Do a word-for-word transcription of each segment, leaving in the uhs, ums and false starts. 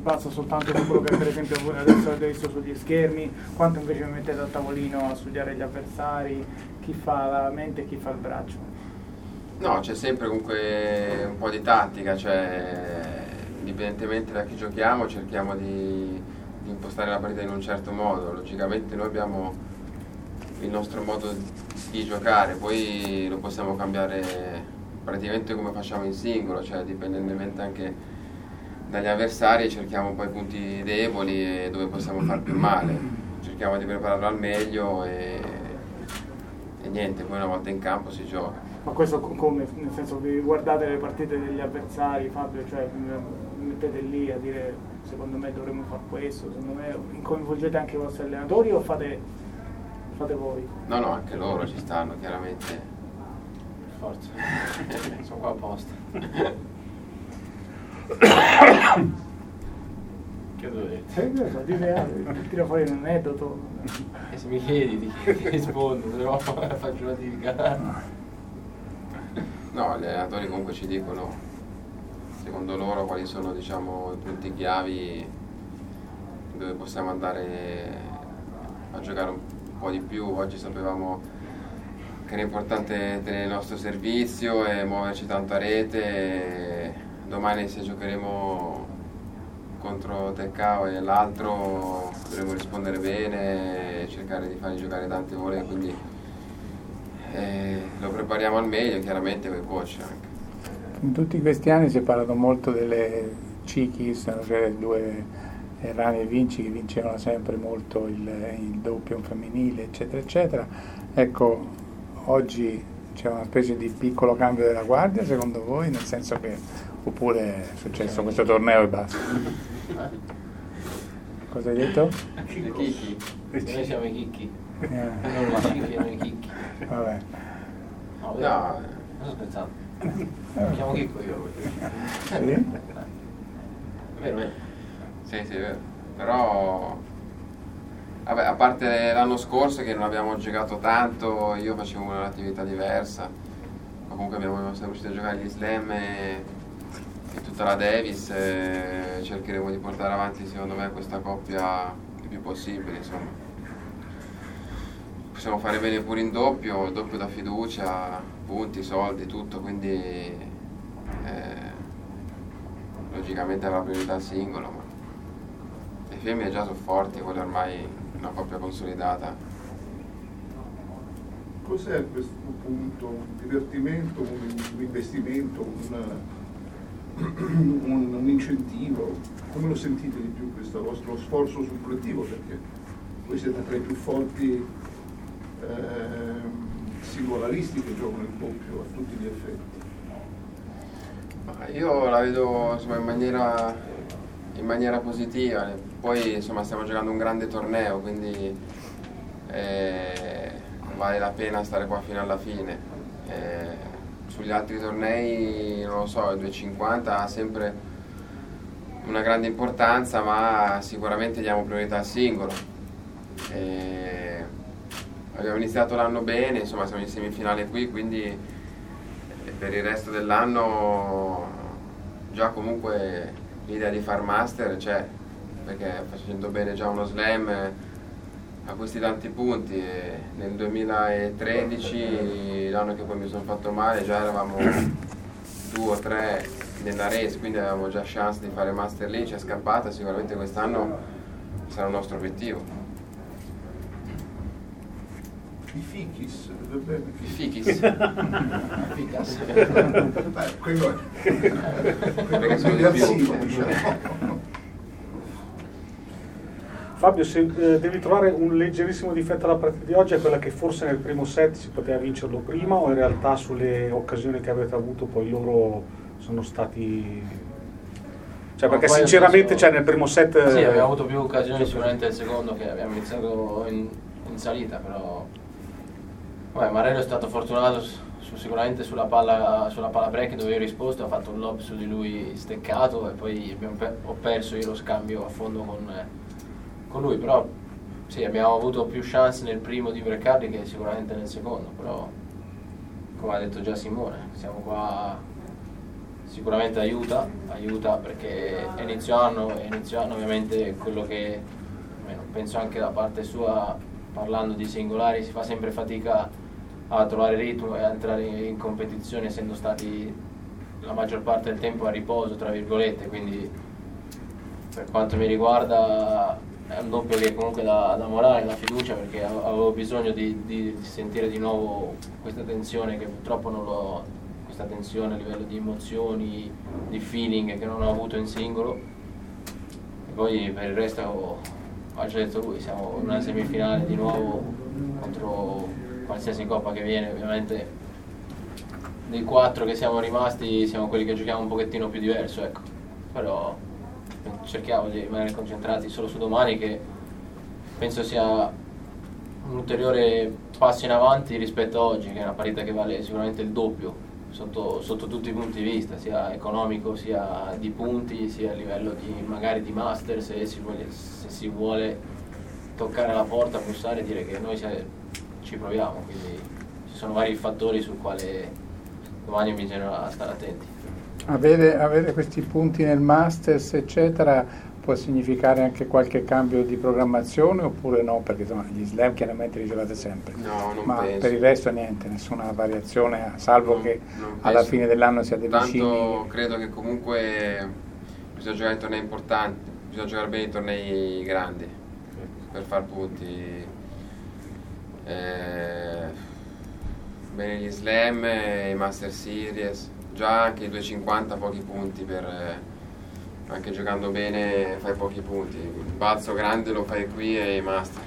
basa soltanto su quello che per esempio voi adesso avete visto sugli schermi, quanto invece vi mettete a tavolino a studiare gli avversari, chi fa la mente e chi fa il braccio? No, c'è sempre comunque un po' di tattica, cioè indipendentemente da chi giochiamo cerchiamo di, di impostare la partita in un certo modo. Logicamente noi abbiamo il nostro modo di giocare, poi lo possiamo cambiare praticamente come facciamo in singolo, cioè dipendentemente anche dagli avversari cerchiamo un po' i punti deboli e dove possiamo far più male, cerchiamo di prepararlo al meglio e, e niente, poi una volta in campo si gioca. Ma questo come? Nel senso che guardate le partite degli avversari, Fabio, cioè vi mettete lì a dire secondo me dovremmo fare questo, secondo me coinvolgete anche i vostri allenatori o fate, fate voi? No, no, anche loro ci stanno chiaramente. Forza, sono qua apposta. Che dovete? Eh, so, dite, tira fuori un aneddoto. E se mi chiedi ti, ti rispondo, se no faccio una divulgata. No, gli allenatori comunque ci dicono, secondo loro, quali sono diciamo i punti chiavi dove possiamo andare a giocare un po' di più. Oggi sapevamo che era importante tenere il nostro servizio e muoverci tanto a rete. Domani se giocheremo contro Teccao e l'altro dovremo rispondere bene e cercare di farli giocare tante ore, quindi eh, lo prepariamo al meglio chiaramente con i coach anche. In tutti questi anni si è parlato molto delle Cichis, cioè le due Rani e Vinci che vincevano sempre molto il, il doppio femminile eccetera eccetera. Ecco, oggi c'è una specie di piccolo cambio della guardia secondo voi, nel senso che oppure è successo questo torneo e basta? Cosa hai detto? I chicchi. Noi siamo i chicchi. Eh. Non i chicchi, noi i chicchi. Vabbè. No, No. non sto scherzando. Mi chiamo Chicco io. Sì? Vero, vero. Sì, sì, vero. Però vabbè, a parte l'anno scorso che non abbiamo giocato tanto, io facevo un'attività diversa, ma comunque abbiamo sempre riuscito a giocare gli slam e, e tutta la Davis e cercheremo di portare avanti secondo me questa coppia il più possibile, insomma. Possiamo fare bene pure in doppio, il doppio da fiducia, punti, soldi, tutto, quindi eh, logicamente avrà priorità il singolo, ma le femmine già sono forti, quella ormai una coppia consolidata. Cos'è a questo punto un divertimento, un, un investimento, un, un, un incentivo? Come lo sentite di più questo vostro sforzo sul collettivo? Perché voi siete tra i più forti eh, singolaristi che giocano il doppio a tutti gli effetti. Ma io la vedo insomma, in maniera, in maniera positiva, poi insomma stiamo giocando un grande torneo, quindi eh, vale la pena stare qua fino alla fine. Eh, sugli altri tornei non lo so, il duecentocinquanta ha sempre una grande importanza, ma sicuramente diamo priorità al singolo. Eh, abbiamo iniziato l'anno bene, insomma siamo in semifinale qui, quindi per il resto dell'anno già comunque l'idea di far master c'è, perché facendo bene già uno slam acquisti tanti punti e nel duemilatredici, l'anno che poi mi sono fatto male, già eravamo due o tre nella race, quindi avevamo già chance di fare master lì, c'è scappata, sicuramente quest'anno sarà il nostro obiettivo. I fichis, va bene? I fichis? Ficas. Beh, quello è. Perché sono Quello di è più. sì, diciamo. Fabio, se eh, devi trovare un leggerissimo difetto alla partita di oggi, è quella che forse nel primo set si poteva vincerlo prima, o in realtà sulle occasioni che avete avuto poi loro sono stati... Cioè, perché Poi sinceramente penso- cioè, nel primo set... Sì, eh, abbiamo avuto più occasioni sicuramente nel secondo, che abbiamo iniziato in, in salita, però vabbè, Marello è stato fortunato su, su- sicuramente sulla palla, sulla palla break dove io ho risposto, ha fatto un lob su di lui steccato e poi abbiamo pe- ho perso io lo scambio a fondo con, eh, con lui, però sì, abbiamo avuto più chance nel primo di breakarli che sicuramente nel secondo, però come ha detto già Simone, siamo qua sicuramente aiuta, aiuta perché è inizio anno, è inizio anno ovviamente quello che almeno penso anche da parte sua, parlando di singolari, si fa sempre fatica a trovare ritmo e a entrare in competizione essendo stati la maggior parte del tempo a riposo, tra virgolette, quindi per quanto mi riguarda è un doppio che comunque dà, dà morale, dà fiducia, perché avevo bisogno di, di sentire di nuovo questa tensione che purtroppo non l'ho, questa tensione a livello di emozioni, di feeling che non ho avuto in singolo. E poi per il resto ha già detto lui, siamo in una semifinale di nuovo contro qualsiasi coppa che viene, ovviamente dei quattro che siamo rimasti siamo quelli che giochiamo un pochettino più diverso, ecco. Però cerchiamo di rimanere concentrati solo su domani, che penso sia un ulteriore passo in avanti rispetto a oggi, che è una partita che vale sicuramente il doppio sotto, sotto tutti i punti di vista, sia economico, sia di punti, sia a livello di magari di master, se si vuole, se si vuole toccare la porta, bussare e dire che noi se, ci proviamo, quindi ci sono vari fattori sul quale domani bisogna stare attenti. Avere, avere questi punti nel Masters eccetera può significare anche qualche cambio di programmazione oppure no? Perché insomma gli slam chiaramente li giocate sempre, no, non ma penso. Per il resto niente, nessuna variazione, salvo non, che non alla fine dell'anno siate Tanto vicini. credo che comunque bisogna giocare i tornei importanti, bisogna giocare bene i tornei grandi per far punti. Eh, bene gli slam, i Master Series, già anche i duecentocinquanta pochi punti, per eh, anche giocando bene fai pochi punti, il balzo grande lo fai qui e i Master.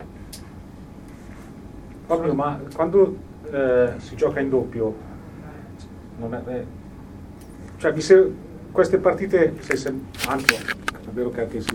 Proprio, ma quando eh, si gioca in doppio, non è, eh, cioè vi se, queste partite, se, se, anche è vero che anche